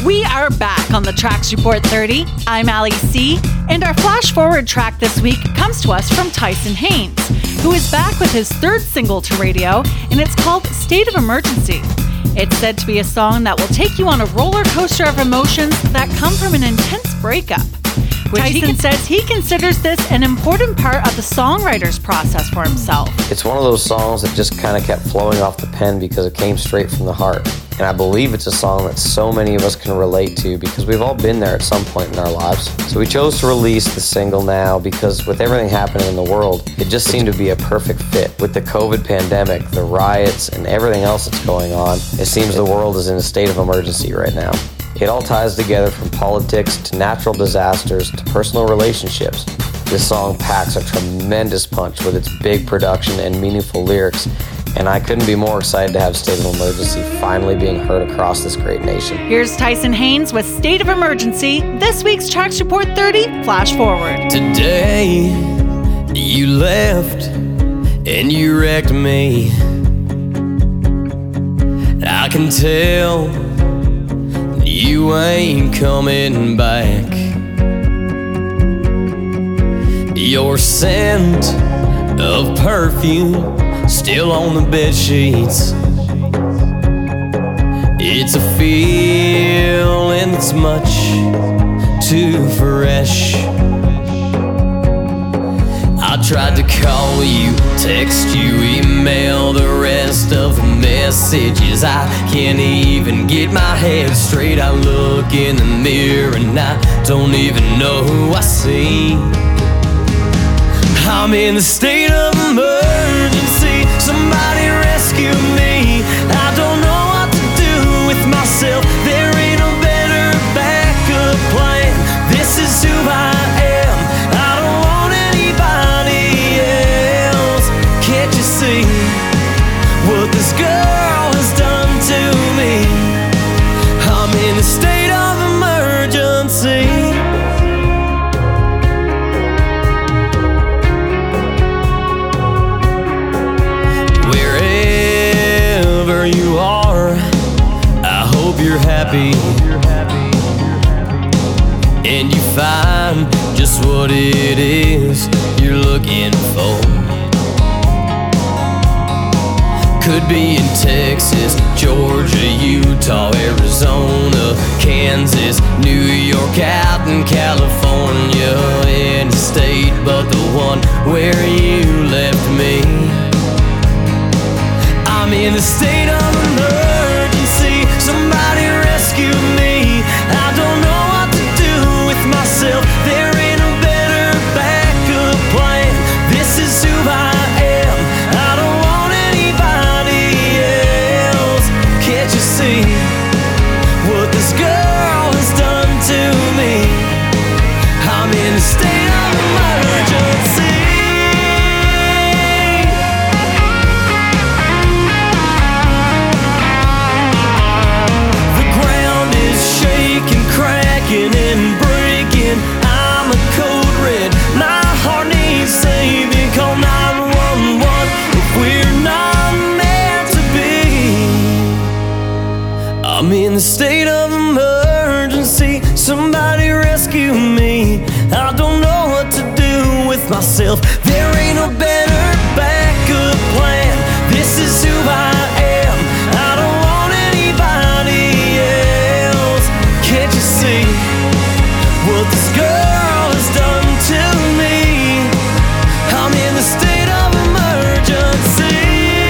We are back on the Tracks Report 30. I'm Ali C, and our flash forward track this week comes to us from Tyson Haynes, who is back with his third single to radio, and it's called State of Emergency. It's said to be a song that will take you on a roller coaster of emotions that come from an intense breakup. Tyson says he considers this an important part of the songwriter's process for himself. It's one of those songs that just kind of kept flowing off the pen because it came straight from the heart. And I believe it's a song that so many of us can relate to because we've all been there at some point in our lives. So we chose to release the single now because with everything happening in the world, it just seemed to be a perfect fit. With the COVID pandemic, the riots, and everything else that's going on, it seems the world is in a state of emergency right now. It all ties together from politics to natural disasters to personal relationships. This song packs a tremendous punch with its big production and meaningful lyrics, and I couldn't be more excited to have State of Emergency finally being heard across this great nation. Here's Tyson Haynes with State of Emergency, this week's Tracks Report 30 Flash Forward. Today, you left and you wrecked me. I can tell you ain't coming back. Your scent of perfume still on the bed sheets. It's a feeling that's much too fresh. I tried to call you, text you, email the rest of the messages. I can't even get my head straight. I look in the mirror and I don't even know who I see. I'm in a state of emergency. Somebody rescue me. I don't know what to do with myself. There ain't a better backup plan. This is who I am. I don't want anybody else. Can't you see what this girl has done to me? I'm in a state of emergency. You are, I hope you're happy, and you find just what it is you're looking for. Could be in Texas, Georgia, Utah, Arizona, Kansas, New York, out in California. Any state but the one where you left me. I'm in a state of emergency. Somebody rescue me. I don't know what to do with myself. There ain't a better backup plan. This is who I am. I don't want anybody else. Can't you see what this girl has done to me? I'm in a state of emergency. And breaking, I'm a code red. My heart needs saving. Call 911 if we're not meant to be. I'm in a state of emergency. Somebody rescue me. I don't know what to do with myself. There ain't no better backup plan. This is who I am. I don't want anybody else. Can't you see what this girl has done to me? I'm in the state of emergency.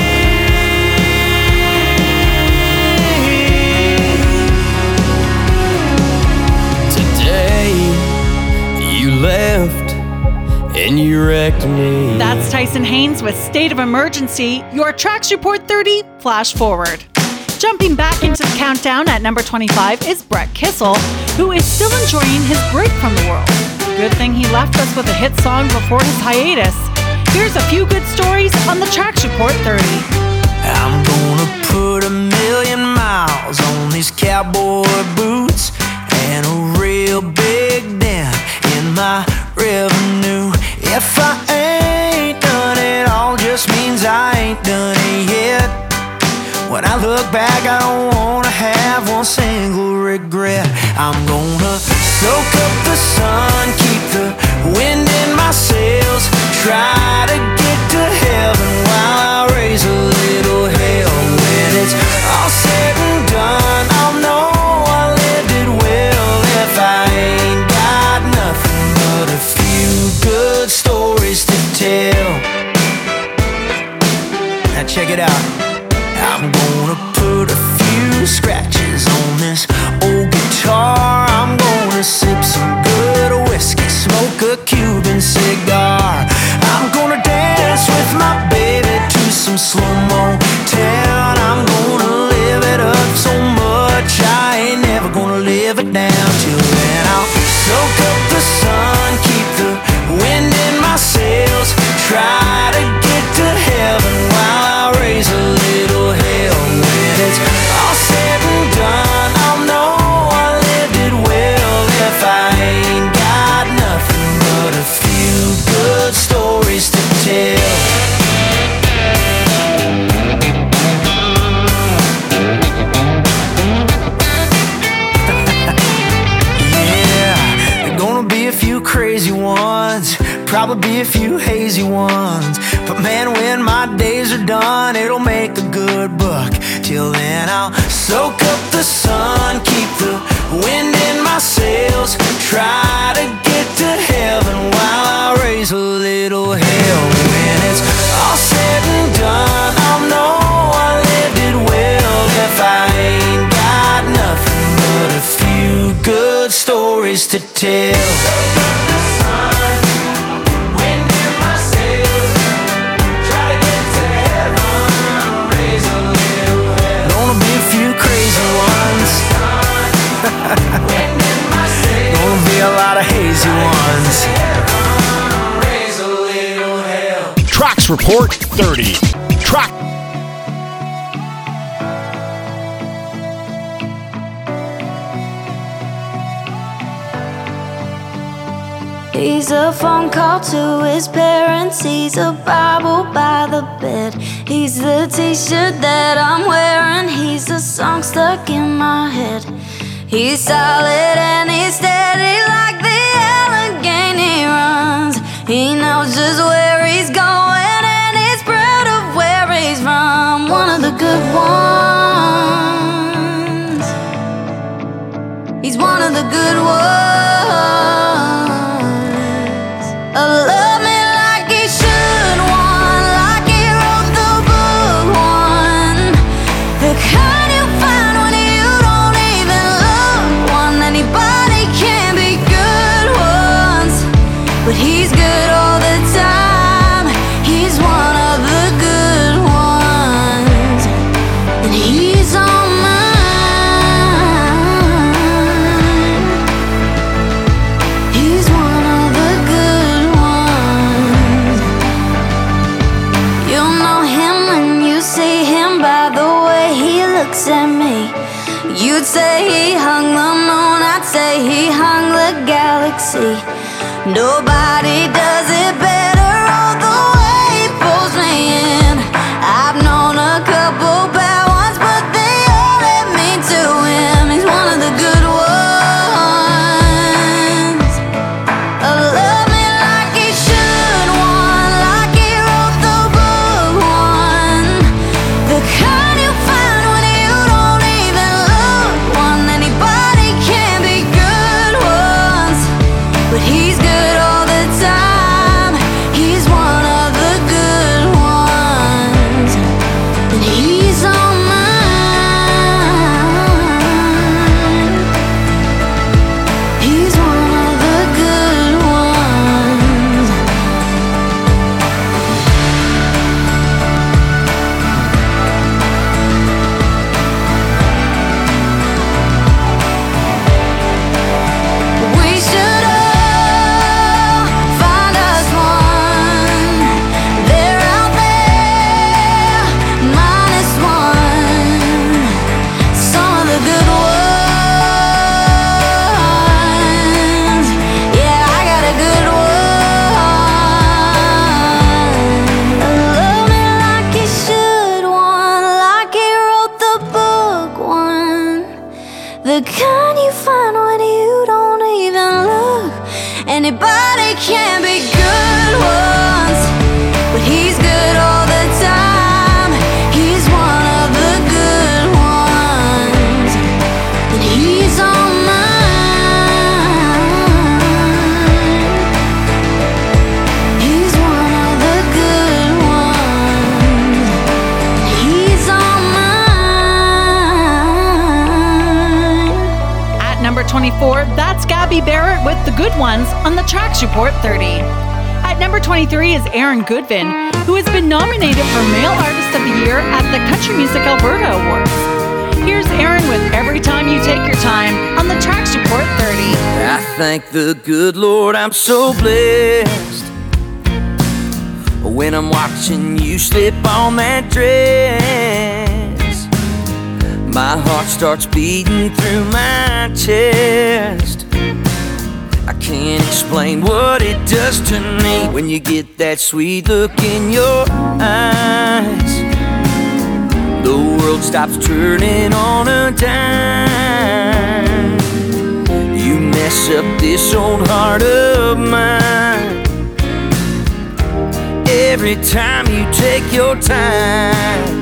Today, you left and you wrecked me. That's Tyson Haynes with State of Emergency, your Tracks Report 30 Flash Forward. Jumping back into the countdown at number 25 is Brett Kissel, who is still enjoying his break from the world. Good thing he left us with a hit song before his hiatus. Here's a few good stories on the Tracks Report 30. I'm gonna put 1,000,000 miles on these cowboy boots and a real big dent in my revenue. If I ain't done it all, just I ain't done it yet. When I look back, I don't wanna have one single regret. I'm gonna soak up the sun, keep the wind in my sails, try to get to heaven while I raise a little hell. When it's all said and done, I'll know I lived it well. If I ain't got nothing but a few good stories to tell. Now check it out. I'm gonna put a few scratches on this old guitar. I'm gonna sip some good whiskey, smoke a Cuban cigar. I'm gonna dance with my baby to some slow-mo town. I'm gonna live it up so much I ain't never gonna live it down. Till then I'll soak up the sun, keep the wind in my sails, try to get to heaven while I raise a little hell. When it's all said and done, I'll know I lived it well. If I ain't got nothing but a few good stories to tell. Crazy ones, probably be a few hazy ones. But man, when my days are done, it'll make a good buck. Till then I'll soak up the sun, keep the wind in my sails, try to get to heaven while I raise a little hell. When it's all said and done, I'll know I lived it well. If I ain't got nothing but a few good stories to tell. Gonna be a lot of hazy ones. Tracks Report 30. Track. He's a phone call to his parents. He's a Bible by the bed. He's the t-shirt that I'm wearing. He's a song stuck in my head. He's solid and he's steady like the Allegheny runs. He knows just where he's going and he's proud of where he's from. One of the good ones. He's one of the good ones. Love me like he should, one like he wrote the book, one. The kind you find when you don't even look, one. Anybody can be good ones, but he's good all the time. He's one of the good ones, and he's on mine. He's one of the good ones. You'll know him when you see him by the way he looks at me. You'd say he hung the moon, I'd say he hung the galaxy. Nobody does it better, all the way he pulls me in. I've known a couple bad ones, but they all led me to him. He's one of the good ones. Love me like he should, one like he wrote the book, one. The kind you find when you don't even look, one. Anybody can be good ones, but he's good all the time. kind you find when you don't even look. Anybody can be good once, but he's good all the time. He's one of the good ones, and he's on mine. He's one of the good ones, and he's on mine. At number 24, that's Gabby Barrett with The Good Ones on the Tracks Report 30. At number 23 is Aaron Goodvin, who has been nominated for Male Artist of the Year at the Country Music Alberta Awards. Here's Aaron with Every Time You Take Your Time on the Tracks Report 30. I thank the good Lord I'm so blessed when I'm watching you slip on that dress. My heart starts beating through my chest. I can't explain what it does to me when you get that sweet look in your eyes. The world stops turning on a dime. You mess up this old heart of mine. Every time you take your time,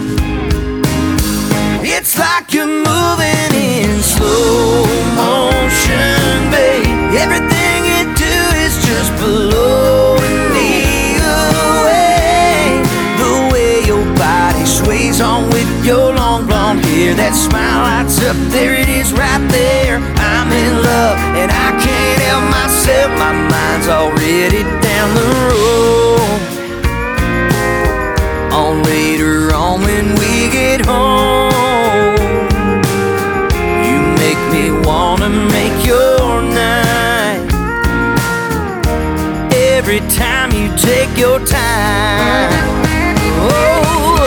it's like you're moving in slow motion, babe. Everything you do is just blowing me away. The way your body sways on with your long blonde hair. That smile lights up, there it is right there. I'm in love and I can't help myself. My mind's already down the road. On later on when we get home, you make me wanna make your night. Every time you take your time. Oh.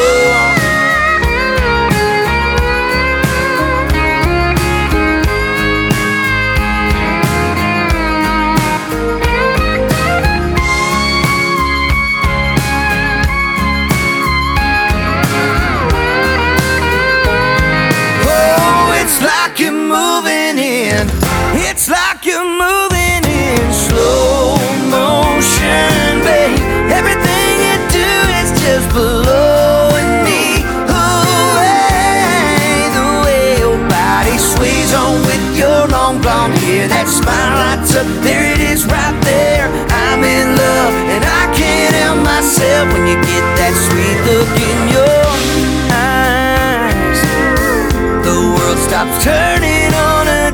You're moving in, it's like you're moving in slow motion, babe. Everything you do is just blowing me away. The way your body sways on with your long blonde hair. That smile lights up, there it is right there. I'm in love and I can't help myself when you get that sweet look in your eyes. The world stops turning on a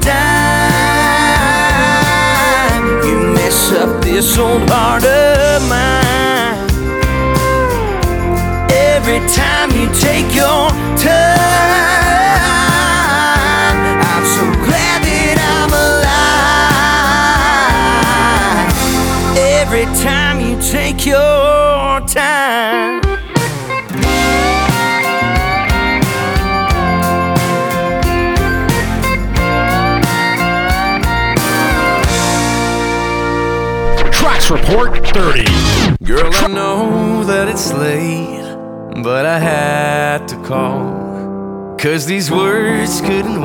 dime. You mess up this old heart of mine. Every time you take your time, I'm so glad that I'm alive. Every time you take your time. Tracks Report 30. Girl, I know that it's late, but I had to call, 'cause these words couldn't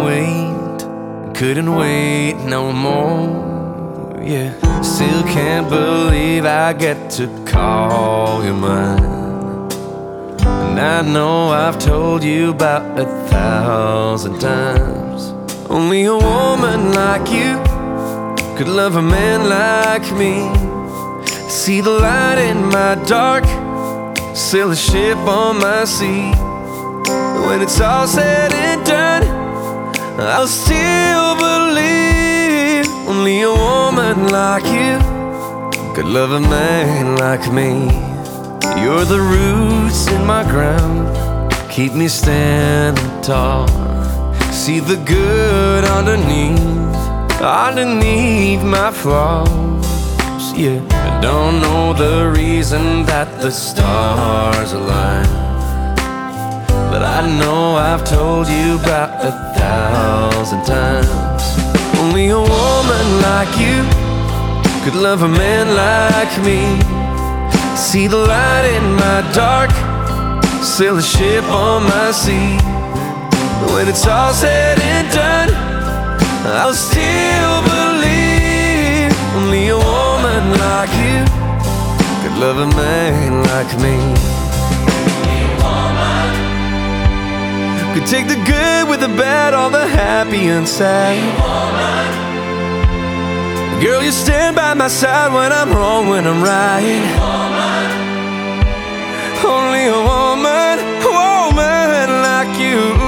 wait no more. Yeah, still can't believe I get to call you mine. And I know I've told you about 1,000 times. Only a woman like you could love a man like me. See the light in my dark, sail a ship on my sea. When it's all said and done, I'll still believe only a woman like you could love a man like me. You're the roots in my ground, keep me standing tall. See the good underneath my flaws. Yeah, I don't know the reason that the stars align, but I know I've told you about 1,000 times. Only a woman like you could love a man like me. See the light in my dark, sail a ship on my sea. When it's all said and done, I'll still believe only a woman like you could love a man like me. Could take the good with the bad, all the happy and sad. Girl, you stand by my side when I'm wrong, when I'm right. Only a woman like you.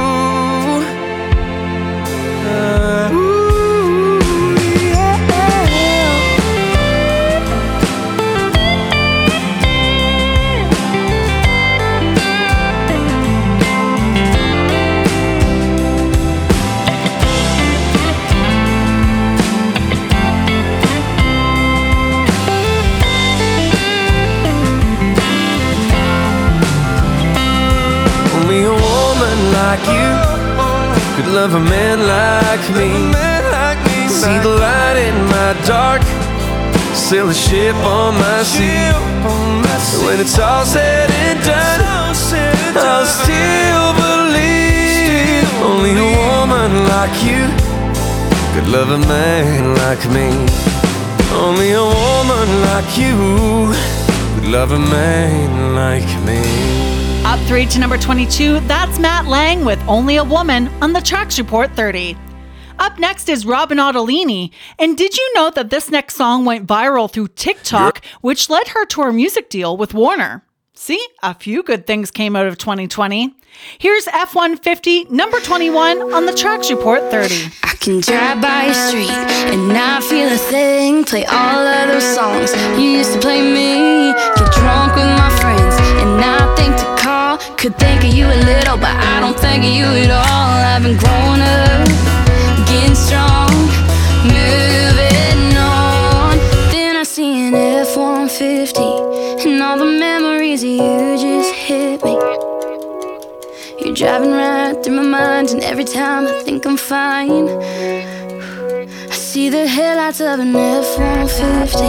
Like you could love a man like me. See the light in my dark, sail a ship on my sea. When it's all said and done, I'll still believe only a woman like you could love a man like me. Only a woman like you could love a man like me. Up 3 to number 22, that's Matt Lang with Only a Woman on the Tracks Report 30. Up next is Robin Ottolini. And did you know that this next song went viral through TikTok, which led her to her music deal with Warner? See, a few good things came out of 2020. Here's F-150, number 21 on the Tracks Report 30. I can drive by your street and not feel a thing. Play all of those songs you used to play me. Get drunk with my friends and not think to call. Could think of you a little, but I don't think of you at all. I've been growing up, getting strong, moving on. Then I see an F-150 and all the memories of you just hit me. You're driving right through my mind, and every time I think I'm fine, I see the headlights of an F-150.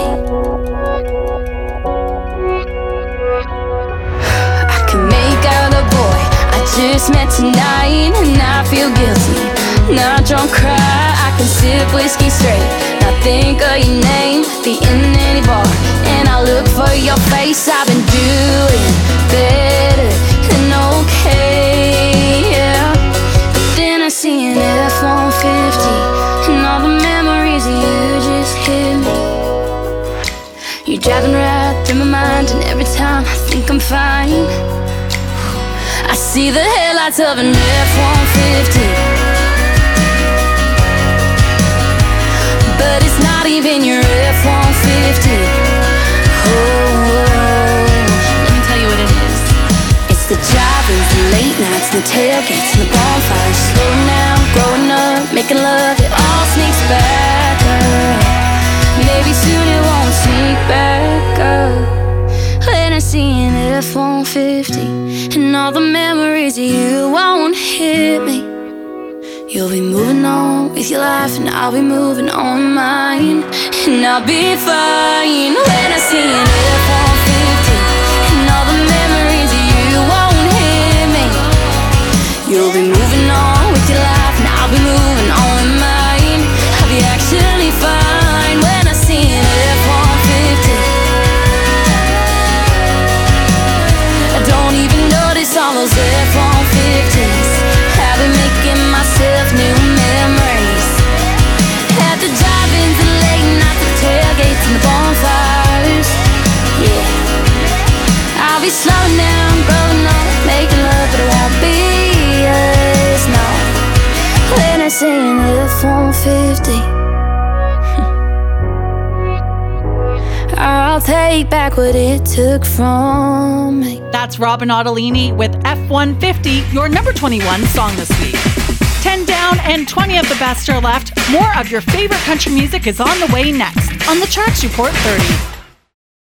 I can make out a boy I just met tonight, and I feel guilty, not drunk, cry. I can sip whiskey straight, not think of your name, be in any bar, and I look for your face. I've been doing better than okay, yeah. But then I see an F-150 and all the memories of you just hit me. You're driving right through my mind, and every time I think I'm fine, I see the headlights of an F-150. But it's not even your F-150. Let me tell you what it is. It's the drive-ins, the late nights, the tailgates, and the bonfires. Slowing down, growing up, making love, it all sneaks back up. Maybe soon it won't sneak back up. When I see an F-150 and all the memories of you won't hit me. You'll be moving on with your life, and I'll be moving on mine, and I'll be fine. When I see an F-150 and all the memories of you won't hit me. You'll be moving on with your life, and I'll be moving on mine. I'll be actually fine when I see an F-150. I don't even notice all those F-150s. I've been making myself new memories at the drive-ins, the late nights, the tailgates, and the bonfires. Yeah, I'll be slowing down, growing up, making love, but it won't be us, no. When I see an F-150, I'll take back what it took from me. That's Robin Ottolini with F-150, your number 21 song this week. 10 down and 20 of the best are left. More of your favorite country music is on the way next on the Tracks Report 30.